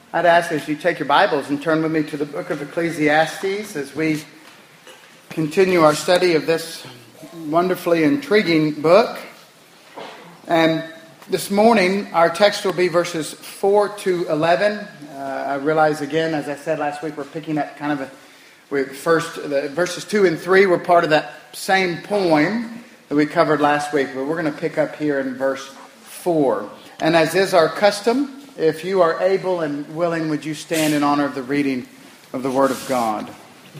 I'd ask as you take your Bibles and turn with me to the book of Ecclesiastes as we continue our study of this wonderfully intriguing book. And this morning, our text will be verses 4 to 11. I realize again, as I said last week, we're picking up kind of verses 2 and 3 were part of that same poem that we covered last week. But we're going to pick up here in verse 4. And as is our custom, if you are able and willing, would you stand in honor of the reading of the Word of God?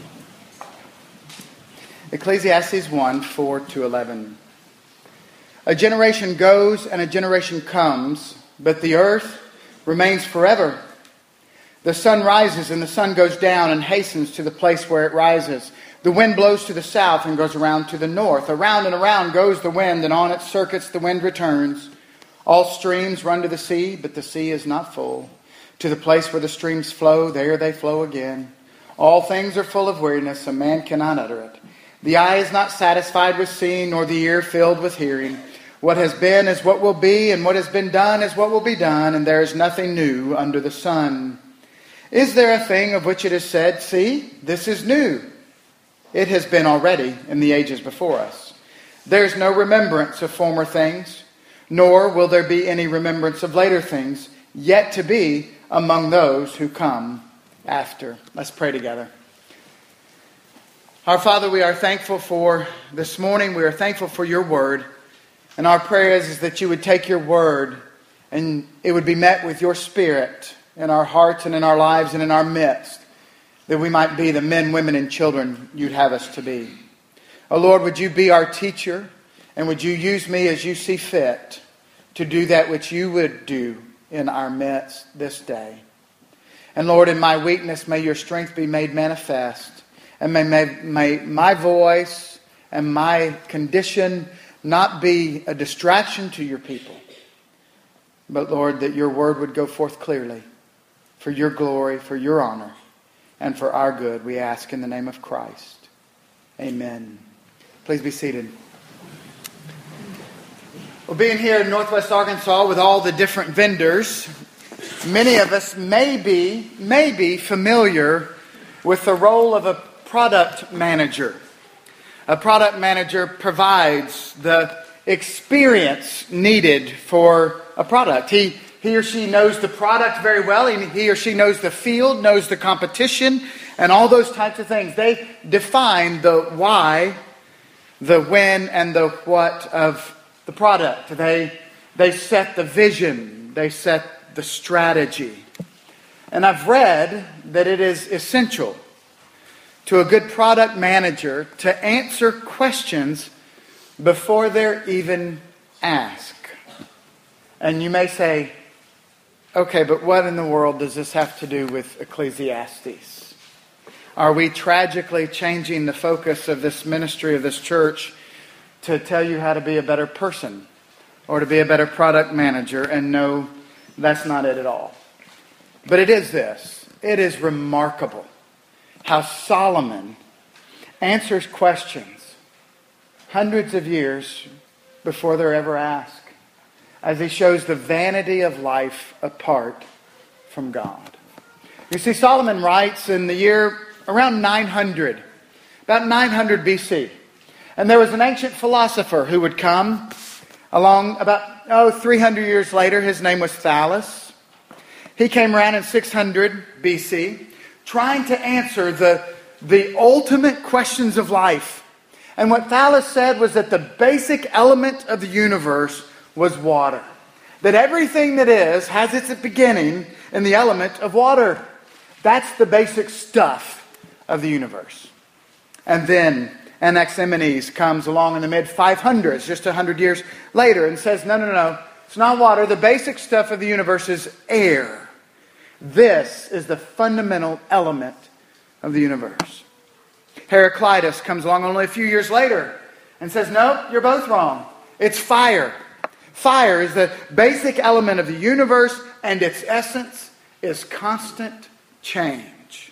Ecclesiastes 1, 4 to 11. A generation goes and a generation comes, but the earth remains forever. The sun rises and the sun goes down and hastens to the place where it rises. The wind blows to the south and goes around to the north. Around and around goes the wind, and on its circuits the wind returns. All streams run to the sea, but the sea is not full. To the place where the streams flow, there they flow again. All things are full of weariness, a man cannot utter it. The eye is not satisfied with seeing, nor the ear filled with hearing. What has been is what will be, and what has been done is what will be done, and there is nothing new under the sun. Is there a thing of which it is said, "See, this is new"? It has been already in the ages before us. There is no remembrance of former things, nor will there be any remembrance of later things, yet to be among those who come after. Let's pray together. Our Father, we are thankful for this morning. We are thankful for your word. And our prayer is that you would take your word and it would be met with your spirit in our hearts and in our lives and in our midst, that we might be the men, women, and children you'd have us to be. Oh Lord, would you be our teacher? And would you use me as you see fit to do that which you would do in our midst this day. And Lord, in my weakness, may your strength be made manifest. And may my voice and my condition not be a distraction to your people. But Lord, that your word would go forth clearly for your glory, for your honor, and for our good. We ask in the name of Christ. Amen. Please be seated. Well, being here in Northwest Arkansas with all the different vendors, many of us may be familiar with the role of a product manager. A product manager provides the experience needed for a product. He or she knows the product very well. He or she knows the field, knows the competition, and all those types of things. They define the why, the when, and the what of the product. They set the vision. They set the strategy. And I've read that it is essential to a good product manager to answer questions before they're even asked. And you may say, okay, but what in the world does this have to do with Ecclesiastes? Are we tragically changing the focus of this ministry of this church to tell you how to be a better person or to be a better product manager? And no, that's not it at all. But it is this. It is remarkable how Solomon answers questions hundreds of years before they're ever asked, as he shows the vanity of life apart from God. You see, Solomon writes in the year around 900, about 900 BC. And there was an ancient philosopher who would come along about 300 years later. His name was Thales. He came around in 600 BC, trying to answer the ultimate questions of life. And what Thales said was that the basic element of the universe was water. That everything that is has its beginning in the element of water. That's the basic stuff of the universe. And then Anaximenes comes along in the mid-500s, just 100 years later, and says, no, it's not water. The basic stuff of the universe is air. This is the fundamental element of the universe. Heraclitus comes along only a few years later and says, no, you're both wrong. It's fire. Fire is the basic element of the universe, and its essence is constant change.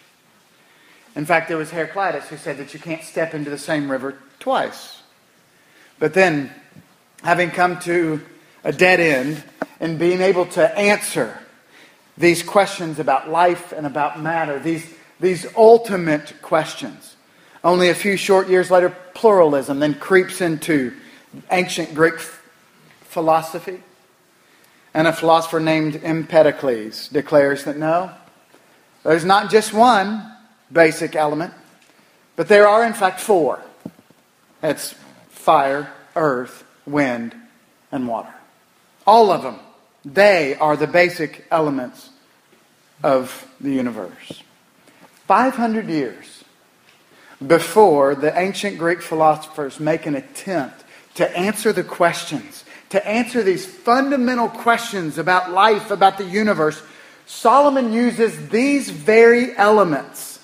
In fact, there was Heraclitus who said that you can't step into the same river twice. But then, having come to a dead end and being able to answer these questions about life and about matter, these ultimate questions. Only a few short years later, pluralism then creeps into ancient Greek philosophy. And a philosopher named Empedocles declares that no, there's not just one basic element, but there are in fact four. It's fire, earth, wind, and water. All of them. They are the basic elements of the universe. 500 years before the ancient Greek philosophers make an attempt to answer the questions, to answer these fundamental questions about life, about the universe, Solomon uses these very elements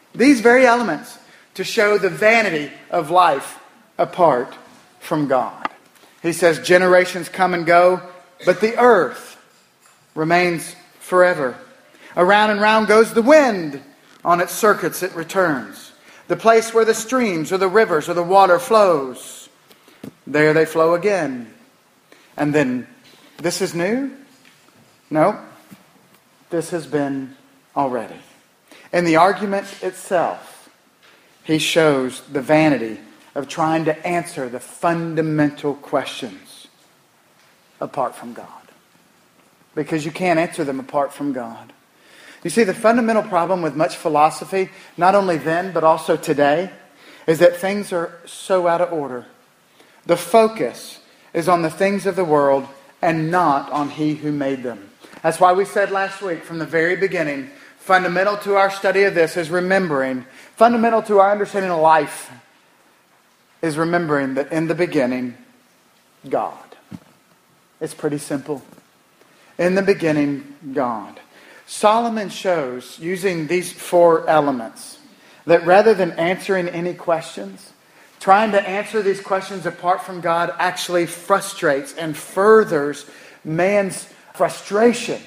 to show the vanity of life apart from God. He says, generations come and go, but the earth remains forever. Around and round goes the wind. On its circuits it returns. The place where the streams or the rivers or the water flows, there they flow again. And then, this is new? No, this has been already. In the argument itself, he shows the vanity of trying to answer the fundamental questions apart from God. Because you can't answer them apart from God. You see, the fundamental problem with much philosophy, not only then, but also today, is that things are so out of order. The focus is on the things of the world and not on He who made them. That's why we said last week, from the very beginning, fundamental to our study of this is remembering, fundamental to our understanding of life, is remembering that in the beginning, God. It's pretty simple. In the beginning, God. Solomon shows, using these four elements, that rather than answering any questions, trying to answer these questions apart from God actually frustrates and furthers man's frustration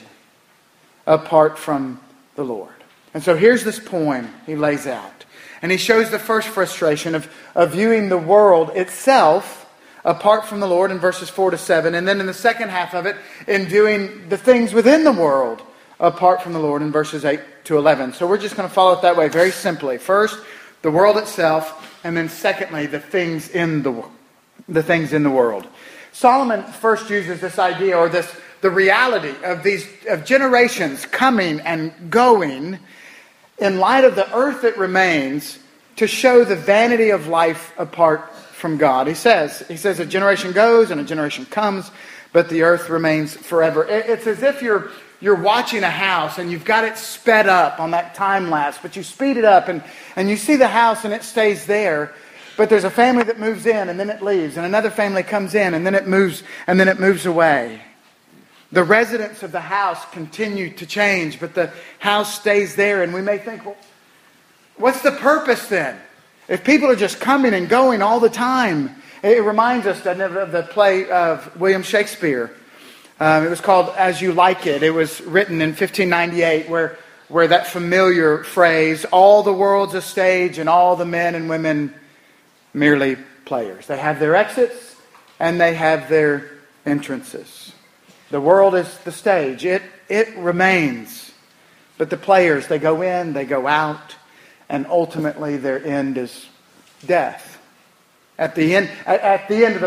apart from the Lord. And so here's this poem he lays out. And he shows the first frustration of viewing the world itself apart from the Lord in verses 4 to 7. And then in the second half of it, in viewing the things within the world apart from the Lord in verses 8 to 11. So we're just going to follow it that way very simply. First, the world itself, and then secondly, the things in the world. Solomon first uses this idea, or the reality of generations coming and going in light of the earth that remains, to show the vanity of life apart from God. He says a generation goes and a generation comes, but the earth remains forever. It's as if you're watching a house and you've got it sped up on that time lapse, but you speed it up and you see the house and it stays there. But there's a family that moves in and then it leaves, and another family comes in and then it moves away. The residents of the house continue to change, but the house stays there, and we may think, well, what's the purpose then? If people are just coming and going all the time. It reminds us, doesn't it, of the play of William Shakespeare. It was called As You Like It. It was written in 1598, where that familiar phrase, all the world's a stage and all the men and women merely players. They have their exits and they have their entrances. The world is the stage. It remains. But the players, they go in, they go out, and ultimately their end is death. At the end of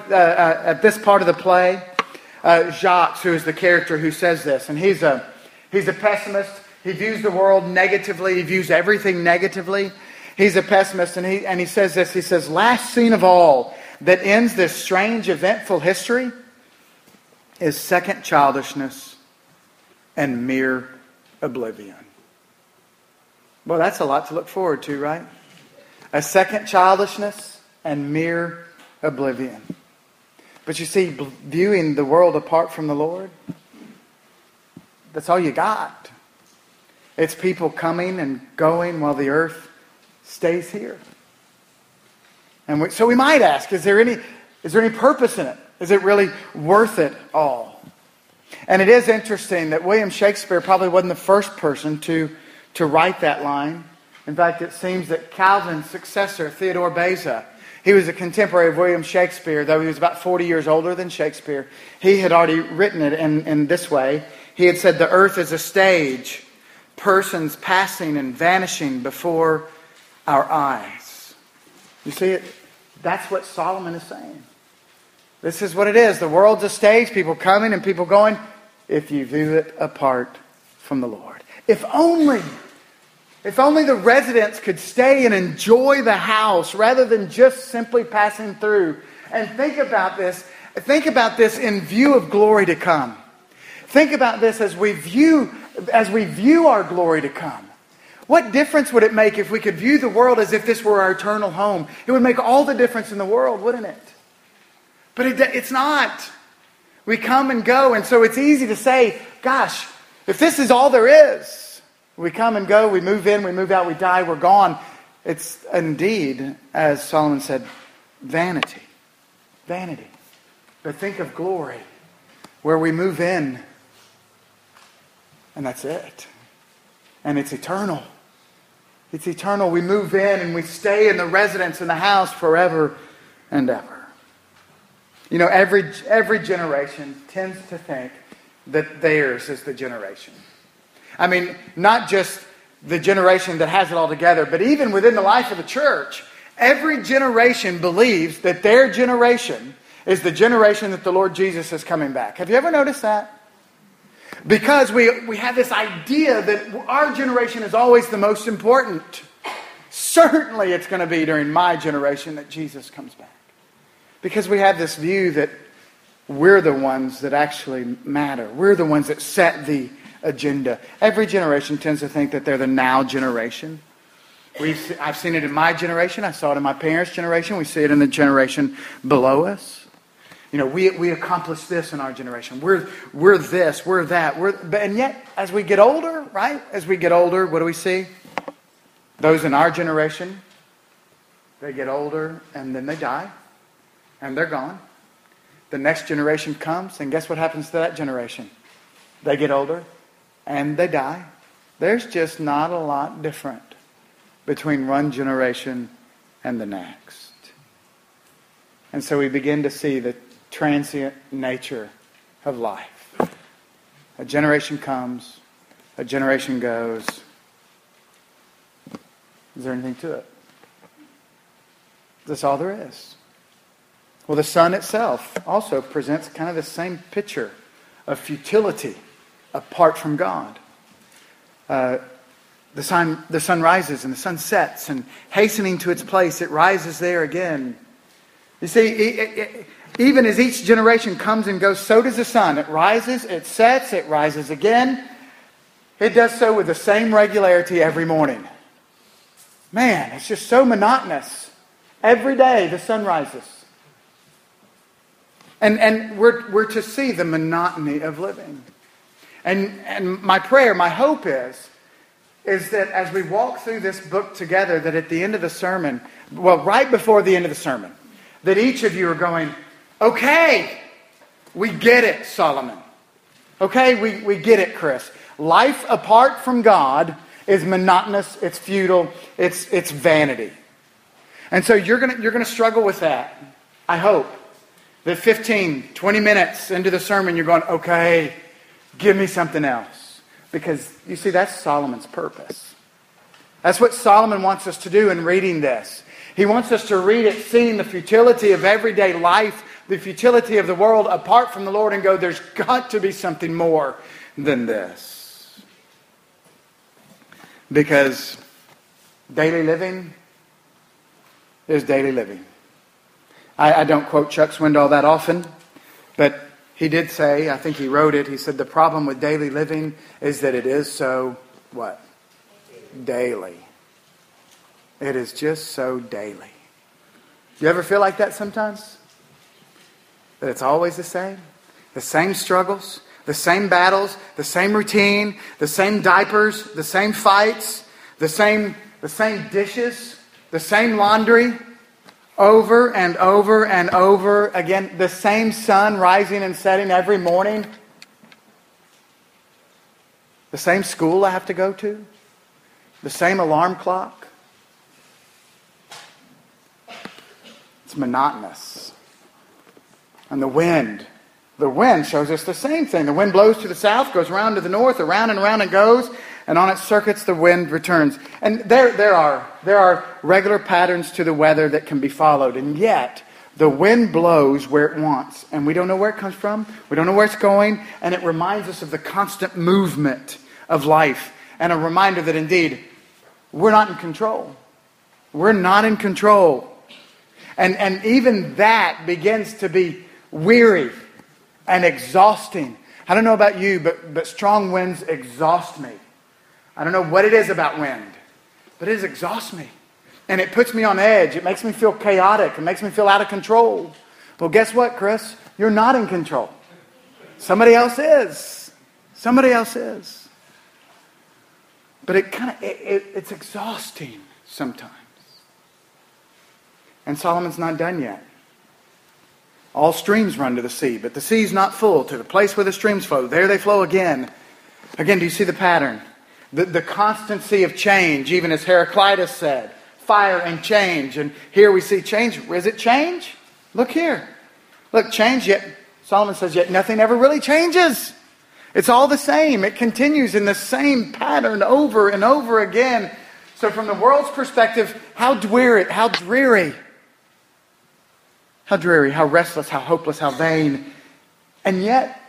at this part of the play, Jacques, who is the character who says this, and he's a pessimist. He views the world negatively. He views everything negatively. He's a pessimist, and he says this. He says, "Last scene of all that ends this strange, eventful history is second childishness and mere oblivion." Well, that's a lot to look forward to, right? A second childishness and mere oblivion. But you see, viewing the world apart from the Lord, that's all you got. It's people coming and going while the earth stays here. And so we might ask, is there any purpose in it? Is it really worth it all? And it is interesting that William Shakespeare probably wasn't the first person to write that line. In fact, it seems that Calvin's successor, Theodore Beza, he was a contemporary of William Shakespeare, though he was about 40 years older than Shakespeare. He had already written it in this way. He had said the earth is a stage, persons passing and vanishing before our eyes. You see it? That's what Solomon is saying. This is what it is. The world's a stage, people coming and people going, if you view it apart from the Lord. If only the residents could stay and enjoy the house rather than just simply passing through. And think about this. Think about this in view of glory to come. Think about this as we view our glory to come. What difference would it make if we could view the world as if this were our eternal home? It would make all the difference in the world, wouldn't it? But it's not. We come and go, and so it's easy to say, gosh, if this is all there is, we come and go, we move in, we move out, we die, we're gone. It's indeed, as Solomon said, vanity. Vanity. But think of glory, where we move in, and that's it. And it's eternal. It's eternal. We move in and we stay in the residence in the house forever and ever. You know, every generation tends to think that theirs is the generation. I mean, not just the generation that has it all together, but even within the life of the church, every generation believes that their generation is the generation that the Lord Jesus is coming back. Have you ever noticed that? Because we have this idea that our generation is always the most important. Certainly it's going to be during my generation that Jesus comes back. Because we have this view that we're the ones that actually matter. We're the ones that set the agenda. Every generation tends to think that they're the now generation. I've seen it in my generation. I saw it in my parents' generation. We see it in the generation below us. You know, we accomplished this in our generation. We're this, we're that. And yet, as we get older, right? As we get older, what do we see? Those in our generation, they get older and then they die. And they're gone. The next generation comes, and guess what happens to that generation? They get older and they die. There's just not a lot different between one generation and the next. And so we begin to see the transient nature of life. A generation comes, a generation goes. Is there anything to it? That's all there is. Well, the sun itself also presents kind of the same picture of futility apart from God. The sun rises and the sun sets, and hastening to its place, it rises there again. You see, even as each generation comes and goes, so does the sun. It rises, it sets, it rises again. It does so with the same regularity every morning. Man, it's just so monotonous. Every day the sun rises. And we're to see the monotony of living. And my prayer, my hope is that as we walk through this book together, that at the end of the sermon, well, right before the end of the sermon, that each of you are going, okay, we get it, Solomon. Okay, we get it, Chris. Life apart from God is monotonous, it's futile, it's vanity. And so you're gonna struggle with that. I hope that 15, 20 minutes into the sermon, you're going, okay, give me something else. Because, you see, that's Solomon's purpose. That's what Solomon wants us to do in reading this. He wants us to read it seeing the futility of everyday life, the futility of the world apart from the Lord, and go, there's got to be something more than this. Because daily living is daily living. I don't quote Chuck Swindoll that often, but he did say, I think he wrote it, he said, the problem with daily living is that it is so, what? Daily. It is just so daily. You ever feel like that sometimes? That it's always the same? The same struggles, the same battles, the same routine, the same diapers, the same fights, the same dishes, the same laundry, over and over and over again. The same sun rising and setting every morning. The same school I have to go to. The same alarm clock. It's monotonous. And the wind The wind shows us the same thing. The wind blows to the south, goes around to the north, around and around it goes, and on its circuits the wind returns. And there are regular patterns to the weather that can be followed, and yet the wind blows where it wants, and we don't know where it comes from, we don't know where it's going, and it reminds us of the constant movement of life, and a reminder that indeed, we're not in control. We're not in control. And even that begins to be weary and exhausting. I don't know about you, but strong winds exhaust me. I don't know what it is about wind, but it exhausts me. And it puts me on edge. It makes me feel chaotic. It makes me feel out of control. Well, guess what, Chris? You're not in control. Somebody else is. Somebody else is. But it's exhausting sometimes. And Solomon's not done yet. All streams run to the sea, but the sea's not full. To the place where the streams flow, there they flow again. Again, do you see the pattern? The constancy of change, even as Heraclitus said, fire and change. And here we see change. Is it change? Look here. Look, change, yet Solomon says, yet nothing ever really changes. It's all the same. It continues in the same pattern over and over again. So from the world's perspective, how dreary, how restless, how hopeless, how vain. And yet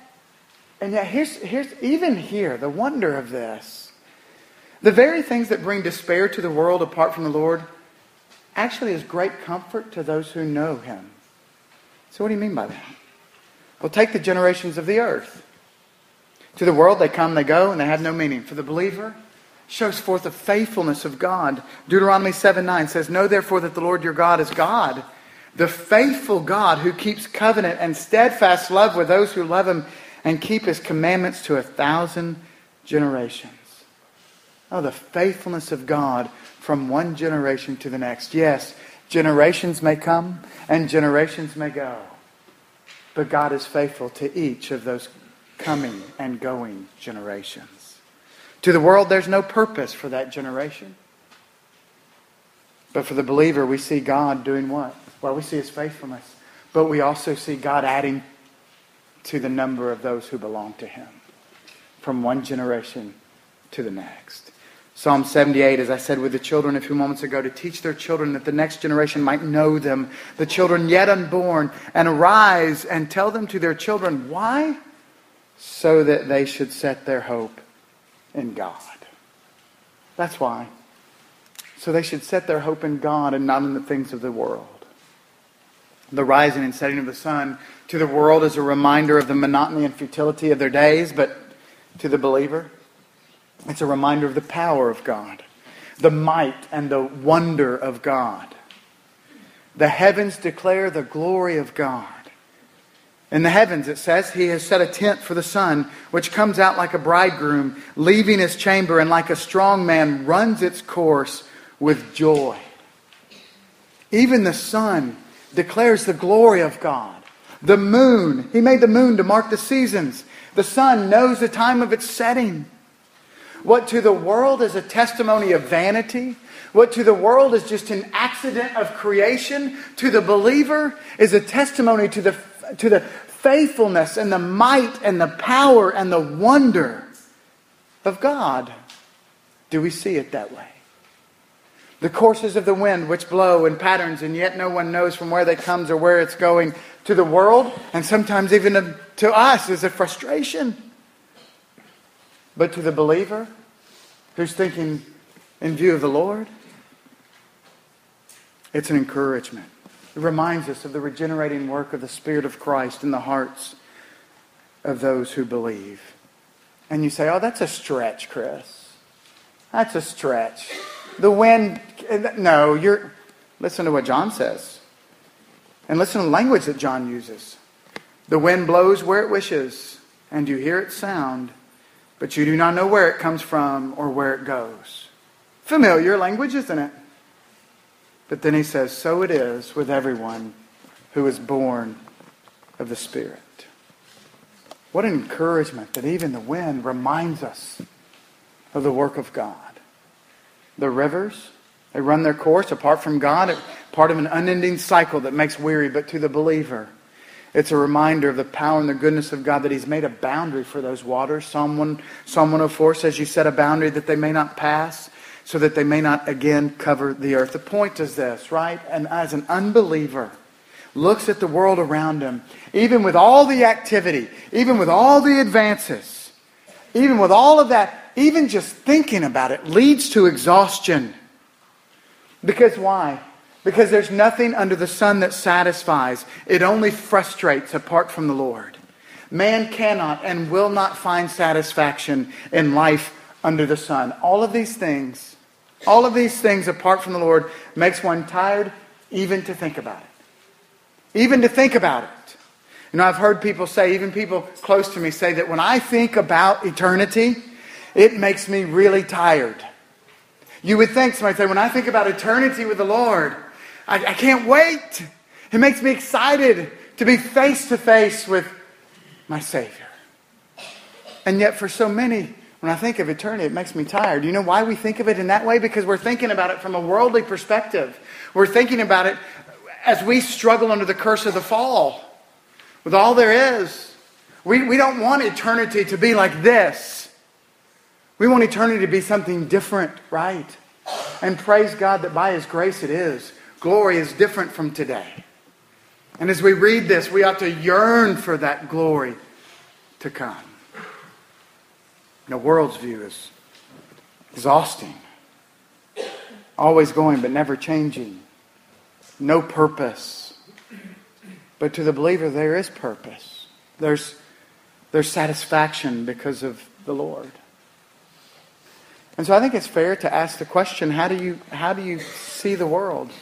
here's even here, the wonder of this. The very things that bring despair to the world apart from the Lord actually is great comfort to those who know Him. So what do you mean by that? Well, take the generations of the earth. To the world they come, they go, and they have no meaning. For the believer, shows forth the faithfulness of God. Deuteronomy 7:9 says, know therefore that the Lord your God is God, the faithful God who keeps covenant and steadfast love with those who love Him and keep His commandments to 1,000 generations. Oh, the faithfulness of God from one generation to the next. Yes, generations may come and generations may go. But God is faithful to each of those coming and going generations. To the world, there's no purpose for that generation. But for the believer, we see God doing what? Well, we see His faithfulness. But we also see God adding to the number of those who belong to Him. From one generation to the next. Psalm 78, as I said with the children a few moments ago, to teach their children that the next generation might know them, the children yet unborn, and arise and tell them to their children. Why? So that they should set their hope in God. That's why. So they should set their hope in God and not in the things of the world. The rising and setting of the sun to the world is a reminder of the monotony and futility of their days, but to the believer, it's a reminder of the power of God, the might and the wonder of God. The heavens declare the glory of God. In the heavens, it says, He has set a tent for the sun, which comes out like a bridegroom, leaving his chamber, and like a strong man runs its course with joy. Even the sun declares the glory of God. The moon, He made the moon to mark the seasons. The sun knows the time of its setting. What to the world is a testimony of vanity, what to the world is just an accident of creation, to the believer is a testimony to the faithfulness and the might and the power and the wonder of God. Do we see it that way? The courses of the wind which blow in patterns and yet no one knows from where they comes or where it's going, to the world and sometimes even to us is a frustration. But to the believer who's thinking in view of the Lord, it's an encouragement. It reminds us of the regenerating work of the Spirit of Christ in the hearts of those who believe. And you say, oh, that's a stretch, Chris. That's a stretch. The wind, no, listen to what John says. And listen to the language that John uses. The wind blows where it wishes, and you hear its sound, but you do not know where it comes from or where it goes. Familiar language, isn't it? But then he says, so it is with everyone who is born of the Spirit. What an encouragement that even the wind reminds us of the work of God. The rivers, they run their course apart from God, part of an unending cycle that makes weary, but to the believer, It's a reminder of the power and the goodness of God, that He's made a boundary for those waters. Psalm 104 says, you set a boundary that they may not pass, so that they may not again cover the earth. The point is this, right? And as an unbeliever looks at the world around him, even with all the activity, even with all the advances, even with all of that, even just thinking about it leads to exhaustion. Because why? Because there's nothing under the sun that satisfies. It only frustrates apart from the Lord. Man cannot and will not find satisfaction in life under the sun. All of these things apart from the Lord makes one tired even to think about it. Even to think about it. You know, I've heard people say, even people close to me say that when I think about eternity, it makes me really tired. You would think, somebody say, when I think about eternity with the Lord, I can't wait. It makes me excited to be face to face with my Savior. And yet for so many, when I think of eternity, it makes me tired. You know why we think of it in that way? Because we're thinking about it from a worldly perspective. We're thinking about it as we struggle under the curse of the fall. With all there is. We don't want eternity to be like this. We want eternity to be something different, right? And praise God that by His grace it is. Glory is different from today. And as we read this, we ought to yearn for that glory to come. The world's view is exhausting. Always going but never changing. No purpose. But to the believer there is purpose. There's satisfaction because of the Lord. And so I think it's fair to ask the question, how do you see the world?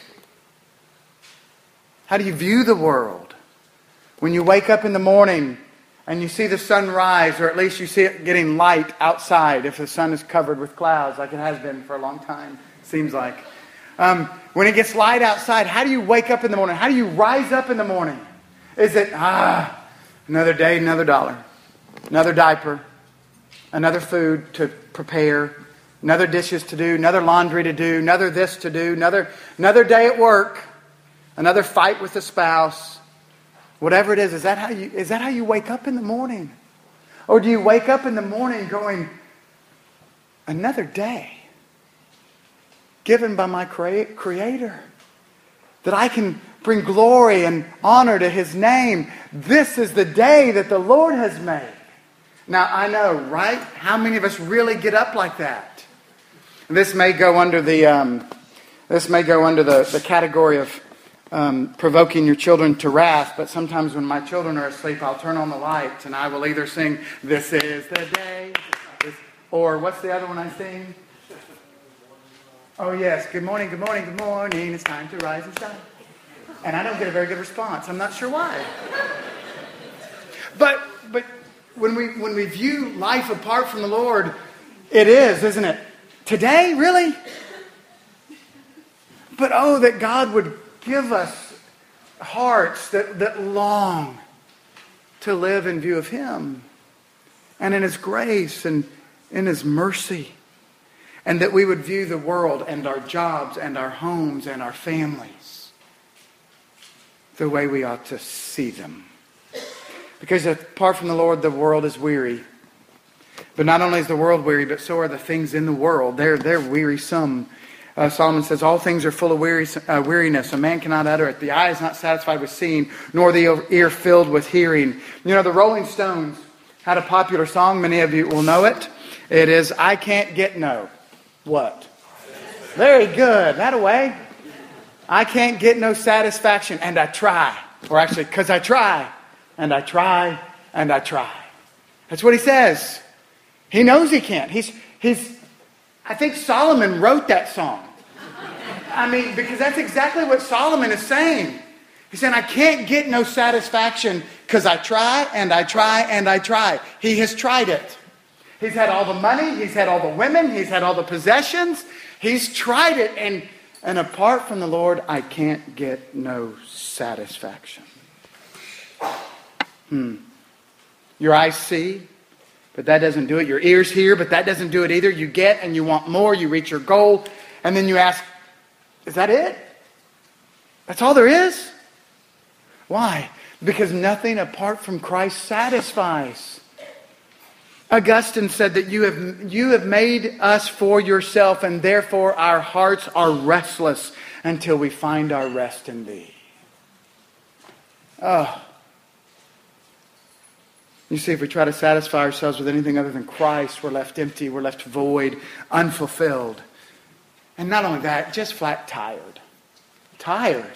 How do you view the world? When you wake up in the morning and you see the sun rise, or at least you see it getting light outside if the sun is covered with clouds, like it has been for a long time, seems like. When it gets light outside, how do you wake up in the morning? How do you rise up in the morning? Is it, another day, another dollar, another diaper, another food to prepare, another dishes to do, another laundry to do, another this to do, another day at work, another fight with the spouse, whatever it is that how you wake up in the morning? Or do you wake up in the morning going, another day given by my Creator, that I can bring glory and honor to His name. This is the day that the Lord has made. Now I know, right? How many of us really get up like that? This may go under the category of provoking your children to wrath, but sometimes when my children are asleep, I'll turn on the lights and I will either sing, "This is the day," or what's the other one I sing? Oh yes, good morning, good morning, good morning, it's time to rise and shine. And I don't get a very good response. I'm not sure why. But when we view life apart from the Lord, it is, isn't it? Today, really? But oh, that God would give us hearts that long to live in view of Him and in His grace and in His mercy. And that we would view the world and our jobs and our homes and our families the way we ought to see them. Because apart from the Lord, the world is weary. But not only is the world weary, but so are the things in the world. They're wearisome. Solomon says, all things are full of weariness. A man cannot utter it. The eye is not satisfied with seeing, nor the ear filled with hearing. You know, the Rolling Stones had a popular song. Many of you will know it. It is, I can't get no. What? Very good. That away. I can't get no satisfaction, and I try. Or actually, because I try, and I try, and I try. That's what he says. He knows he can't. I think Solomon wrote that song. I mean, because that's exactly what Solomon is saying. He's saying, I can't get no satisfaction because I try, and I try, and I try. He has tried it. He's had all the money, he's had all the women, he's had all the possessions. He's tried it, and apart from the Lord, I can't get no satisfaction. Your eyes see, but that doesn't do it. Your ears hear, but that doesn't do it either. You get and you want more, you reach your goal, and then you ask, is that it? That's all there is? Why? Because nothing apart from Christ satisfies. Augustine said that you have made us for yourself, and therefore our hearts are restless until we find our rest in Thee. Oh. You see, if we try to satisfy ourselves with anything other than Christ, we're left empty, we're left void, unfulfilled. And not only that, just flat tired. Tired.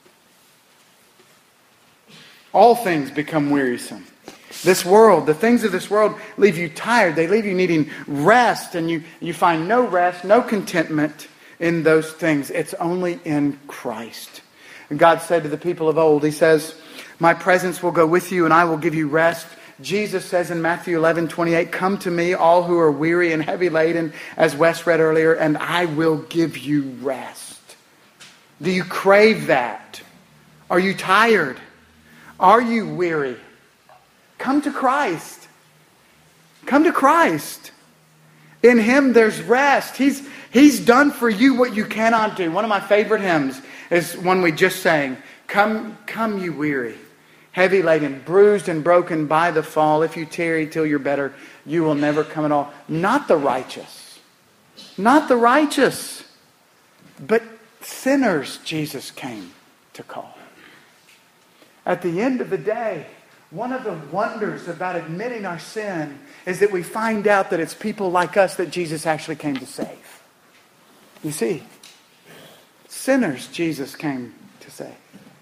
All things become wearisome. This world, the things of this world leave you tired. They leave you needing rest, and you find no rest, no contentment in those things. It's only in Christ. And God said to the people of old, He says, "My presence will go with you and I will give you rest." Jesus says in Matthew 11:28, "Come to me, all who are weary and heavy laden," as Wes read earlier, "and I will give you rest." Do you crave that? Are you tired? Are you weary? Come to Christ. Come to Christ. In Him there's rest. He's done for you what you cannot do. One of my favorite hymns is one we just sang. Come, you weary, heavy laden, bruised and broken by the fall. If you tarry till you're better, you will never come at all. Not the righteous. Not the righteous. But sinners Jesus came to call. At the end of the day, one of the wonders about admitting our sin is that we find out that it's people like us that Jesus actually came to save. You see, sinners Jesus came to save.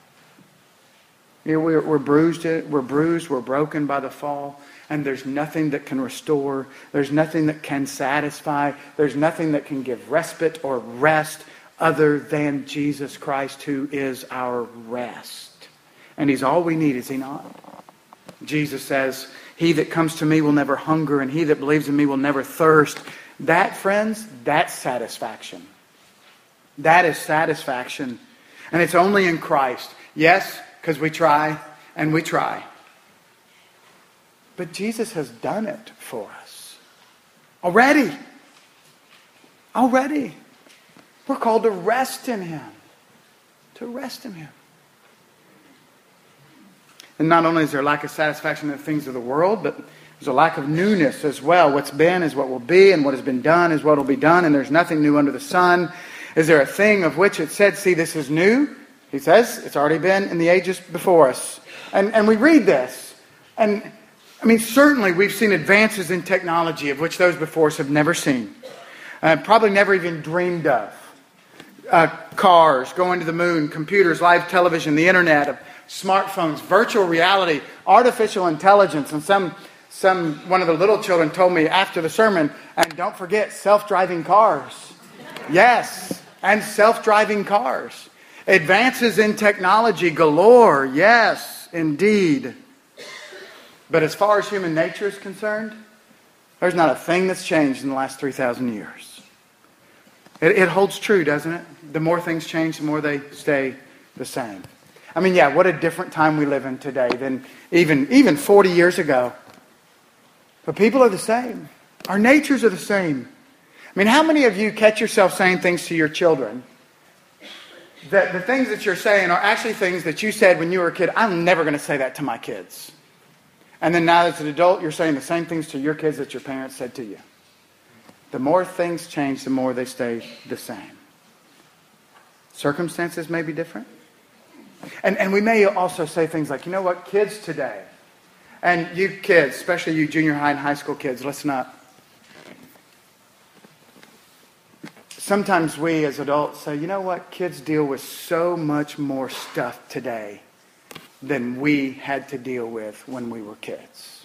We're bruised, we're broken by the fall, and there's nothing that can restore. There's nothing that can satisfy. There's nothing that can give respite or rest other than Jesus Christ, who is our rest. And He's all we need, is He not? Jesus says, "He that comes to me will never hunger, and he that believes in me will never thirst." That, friends, that's satisfaction. That is satisfaction. And it's only in Christ. Yes, because we try and we try. But Jesus has done it for us. Already. Already. We're called to rest in Him. To rest in Him. And not only is there a lack of satisfaction in the things of the world, but there's a lack of newness as well. What's been is what will be, and what has been done is what will be done, and there's nothing new under the sun. Is there a thing of which it said, "See, this is new"? He says it's already been in the ages before us. And we read this. And I mean, certainly we've seen advances in technology of which those before us have never seen. Probably never even dreamed of. Cars, going to the moon, computers, live television, the internet, smartphones, virtual reality, artificial intelligence. And one of the little children told me after the sermon, and don't forget self-driving cars. Yes, and self-driving cars. Advances in technology galore. Yes, indeed. But as far as human nature is concerned, there's not a thing that's changed in the last 3,000 years. It holds true, doesn't it? The more things change, the more they stay the same. I mean, yeah, what a different time we live in today than even 40 years ago. But people are the same. Our natures are the same. I mean, how many of you catch yourself saying things to your children that the things that you're saying are actually things that you said when you were a kid? I'm never going to say that to my kids. And then now as an adult, you're saying the same things to your kids that your parents said to you. The more things change, the more they stay the same. Circumstances may be different. And we may also say things like, you know what, kids today, and you kids, especially you junior high and high school kids, listen up. Sometimes we as adults say, you know what, kids deal with so much more stuff today than we had to deal with when we were kids.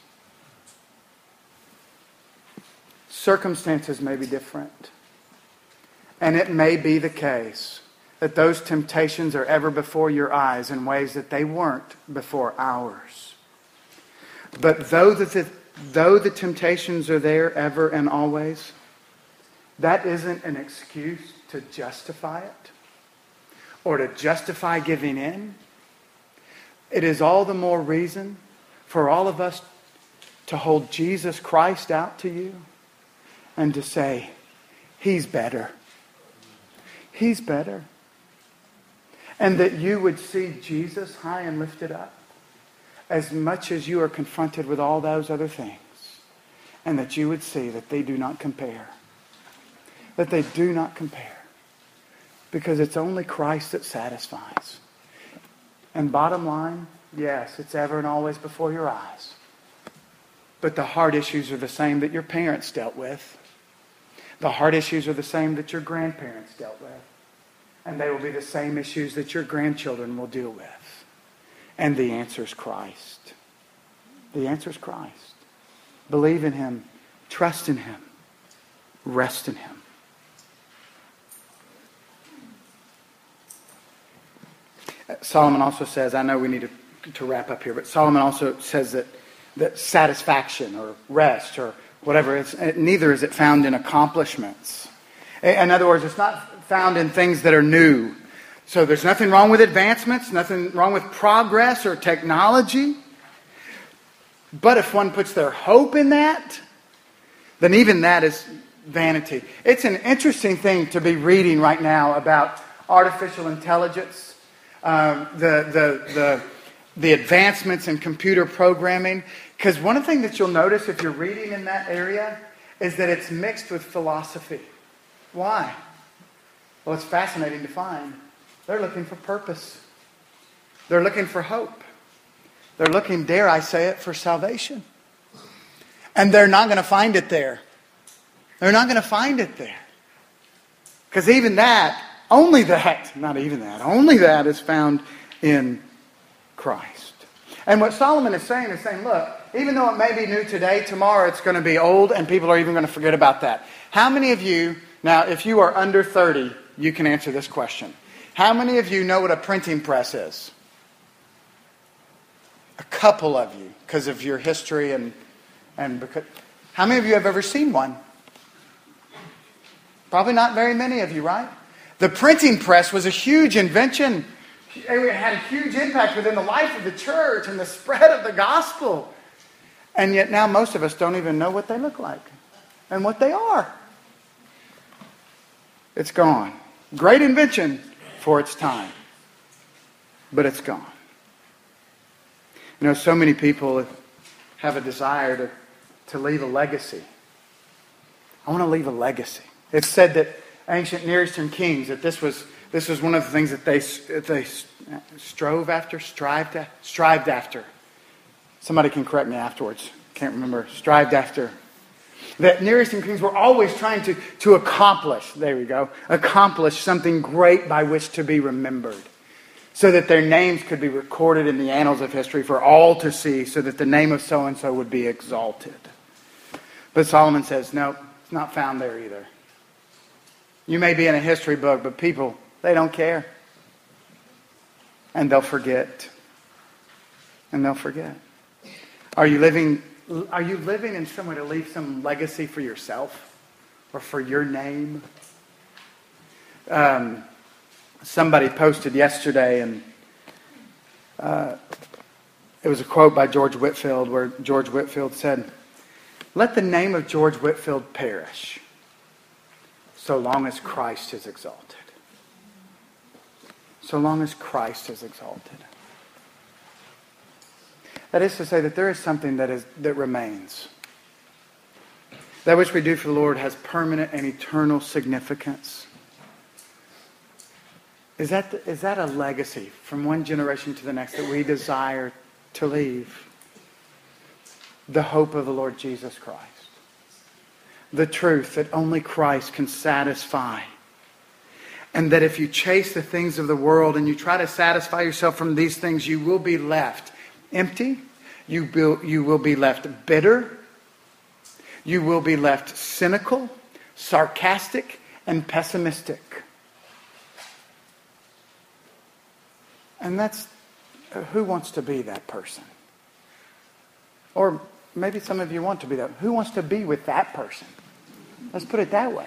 Circumstances may be different. And it may be the case that those temptations are ever before your eyes in ways that they weren't before ours. But though the temptations are there ever and always, that isn't an excuse to justify it or to justify giving in. It is all the more reason for all of us to hold Jesus Christ out to you and to say, He's better. He's better. And that you would see Jesus high and lifted up as much as you are confronted with all those other things, and that you would see that they do not compare. That they do not compare. Because it's only Christ that satisfies. And bottom line, yes, it's ever and always before your eyes. But the heart issues are the same that your parents dealt with. The heart issues are the same that your grandparents dealt with. And they will be the same issues that your grandchildren will deal with. And the answer is Christ. The answer is Christ. Believe in Him. Trust in Him. Rest in Him. Solomon also says, I know we need to wrap up here, but Solomon also says that satisfaction or rest or whatever, neither is it found in accomplishments. In other words, it's not found in things that are new. So there's nothing wrong with advancements, nothing wrong with progress or technology. But if one puts their hope in that, then even that is vanity. It's an interesting thing to be reading right now about artificial intelligence, the advancements in computer programming. Because one of the things that you'll notice if you're reading in that area is that it's mixed with philosophy. Why? Well, it's fascinating to find. They're looking for purpose. They're looking for hope. They're looking, dare I say it, for salvation. And they're not going to find it there. They're not going to find it there. Because even that, only that is found in Christ. And what Solomon is saying, look, even though it may be new today, tomorrow it's going to be old and people are even going to forget about that. How many of you, now if you are under 30, you can answer this question. How many of you know what a printing press is? A couple of you, because of your history and because. How many of you have ever seen one? Probably not very many of you, right? The printing press was a huge invention. It had a huge impact within the life of the church and the spread of the gospel. And yet now most of us don't even know what they look like and what they are. It's gone. Great invention for its time. But it's gone. You know, so many people have a desire to leave a legacy. I want to leave a legacy. It's said that ancient Near Eastern kings, that this was one of the things that they strived after. Somebody can correct me afterwards. Can't remember. Strived after. That Near Eastern kings were always trying to accomplish, there we go, accomplish something great by which to be remembered. So that their names could be recorded in the annals of history for all to see, so that the name of so-and-so would be exalted. But Solomon says, no, it's not found there either. You may be in a history book, but people, they don't care. And they'll forget. And they'll forget. Are you living in some way to leave some legacy for yourself? Or for your name? Somebody posted yesterday, and it was a quote by George Whitefield, where George Whitefield said, "Let the name of George Whitefield perish, so long as Christ is exalted." So long as Christ is exalted. That is to say that there is something that remains. That which we do for the Lord has permanent and eternal significance. Is that a legacy from one generation to the next that we desire to leave? The hope of the Lord Jesus Christ. The truth that only Christ can satisfy. And that if you chase the things of the world and you try to satisfy yourself from these things, you will be left empty. You will be left bitter. You will be left cynical, sarcastic, and pessimistic. And that's, who wants to be that person? Or maybe some of you want to be that. Who wants to be with that person? Let's put it that way.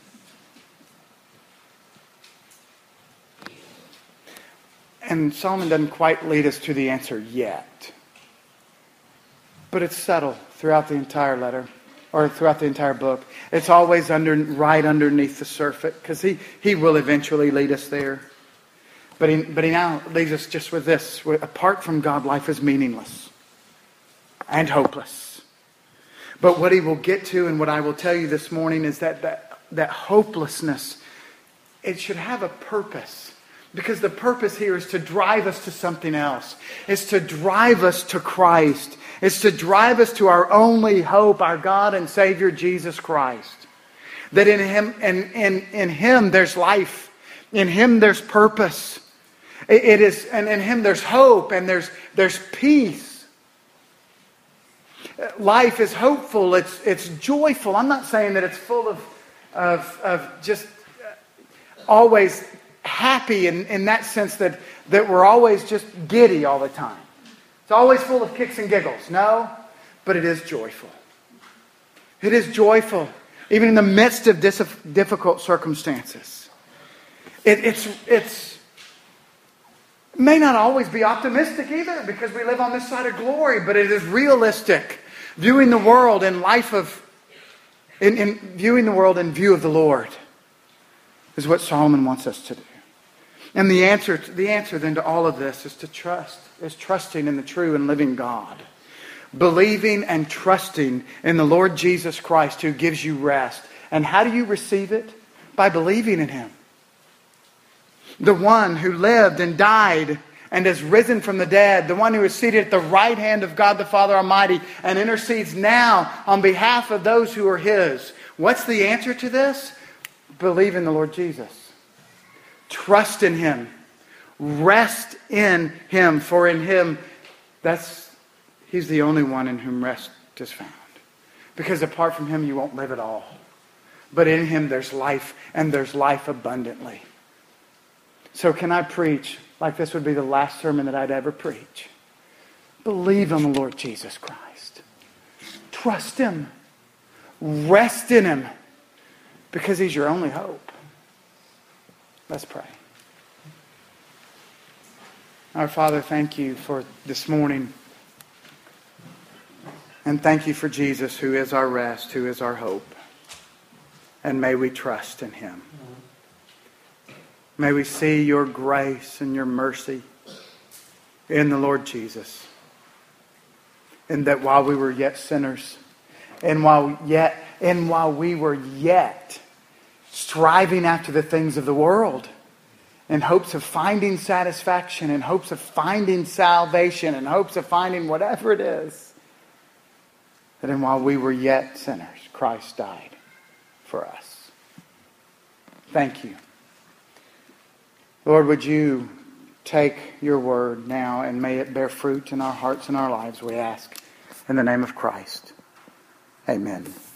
And Solomon doesn't quite lead us to the answer yet. But it's subtle throughout the entire letter, or throughout the entire book. It's always right underneath the surface, because he will eventually lead us there. But he now leaves us just with this. Apart from God, life is meaningless and hopeless. But what he will get to, and what I will tell you this morning, is that hopelessness, it should have a purpose. Because the purpose here is to drive us to something else. It's to drive us to Christ. It's to drive us to our only hope, our God and Savior, Jesus Christ. That in Him, in Him there's life. In Him there's purpose. And in Him there's hope and there's peace. Life is hopeful. It's joyful. I'm not saying that it's full of just always happy in that sense that we're always just giddy all the time. It's always full of kicks and giggles. No, but it is joyful. It is joyful, even in the midst of difficult circumstances. It may not always be optimistic either, because we live on this side of glory, but it is realistic. Viewing the world in viewing the world in view of the Lord is what Solomon wants us to do. And the answer then to all of this is trusting in the true and living God. Believing and trusting in the Lord Jesus Christ, who gives you rest. And how do you receive it? By believing in Him. The one who lived and died and has risen from the dead. The one who is seated at the right hand of God the Father Almighty and intercedes now on behalf of those who are His. What's the answer to this? Believe in the Lord Jesus. Trust in Him. Rest in Him. For in Him, He's the only one in whom rest is found. Because apart from Him, you won't live at all. But in Him, there's life, and there's life abundantly. So can I preach like this would be the last sermon that I'd ever preach? Believe in the Lord Jesus Christ. Trust Him. Rest in Him. Because He's your only hope. Let's pray. Our Father, thank You for this morning. And thank You for Jesus, who is our rest, who is our hope. And may we trust in Him. May we see Your grace and Your mercy in the Lord Jesus. And that while we were yet sinners, and while we were yet striving after the things of the world, in hopes of finding satisfaction, in hopes of finding salvation, in hopes of finding whatever it is, that while we were yet sinners, Christ died for us. Thank You. Lord, would You take Your word now and may it bear fruit in our hearts and our lives, we ask. In the name of Christ. Amen.